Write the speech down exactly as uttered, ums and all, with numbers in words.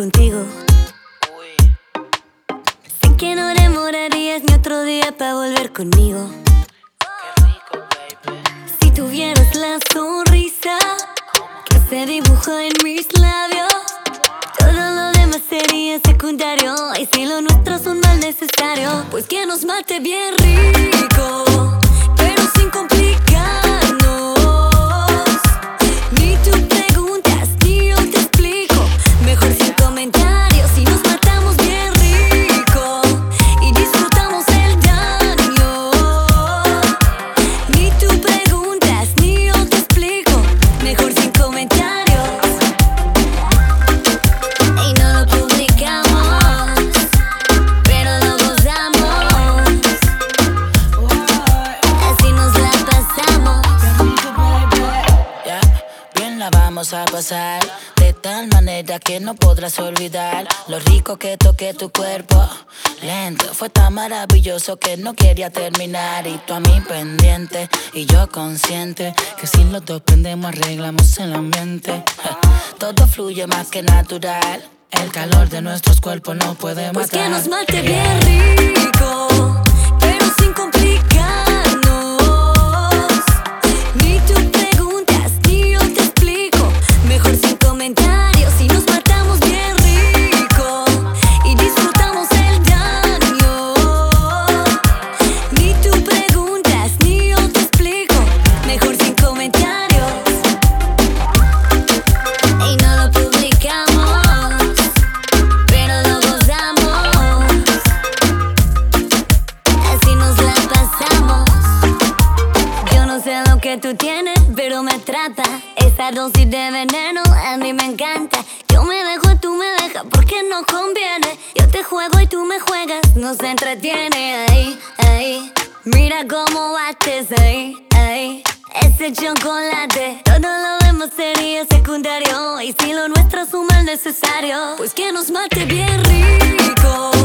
contigo. Sé que no demorarías ni otro día para volver conmigo. Qué rico, baby. Si tuvieras la sonrisa que se dibuja en mis labios, todo lo demás sería secundario. Y si lo nuestro es un mal necesario, pues que nos mate bien rico, pero sin complicarnos. Ni tú preguntas, ni yo te explico. Mejor sin comentarios y nos matamos bien rico y disfrutamos el daño. Ni tú preguntas, ni yo te explico. Mejor sin comentarios y no lo publicamos, pero lo gozamos. Así nos la pasamos. Ya, bien la vamos a pasar, de tal manera que no podrás olvidar lo rico que toqué tu cuerpo. Lento, fue tan maravilloso que no quería terminar. Y tú a mí pendiente y yo consciente que si los dos prendemos arreglamos el ambiente. Ja, todo fluye más que natural. El calor de nuestros cuerpos no puede matar. Pues que nos mate bien rico, pero sin complicarnos. Ni tú preguntas, ni yo te explico. Mejor sin comentarios y nos matamos bien rico y disfrutamos el daño. Ni tú preguntas, ni yo te explico. Mejor sin comentarios y no lo publicamos, pero lo gozamos. Así nos la pasamos. Yo no sé lo que tú tienes, pero me trata. Esa dosis de veneno a mí me encanta. Yo me dejo, tú me dejas, porque no conviene. Yo te juego y tú me juegas, nos entretiene. Ahí, ahí, mira cómo bates ahí, ahí. Ese chocolate, todo lo demás sería secundario. Y si lo nuestro es un mal necesario, pues que nos mate bien rico.